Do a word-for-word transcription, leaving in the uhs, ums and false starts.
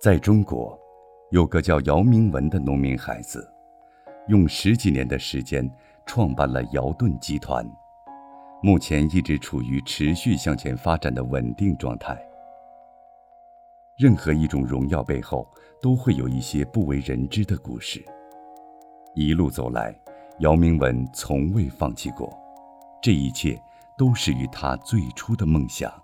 在中国，有个叫姚明文的农民孩子，用十几年的时间创办了姚盾集团，目前一直处于持续向前发展的稳定状态。任何一种荣耀背后，都会有一些不为人知的故事。一路走来，姚明文从未放弃过，这一切都是与他最初的梦想。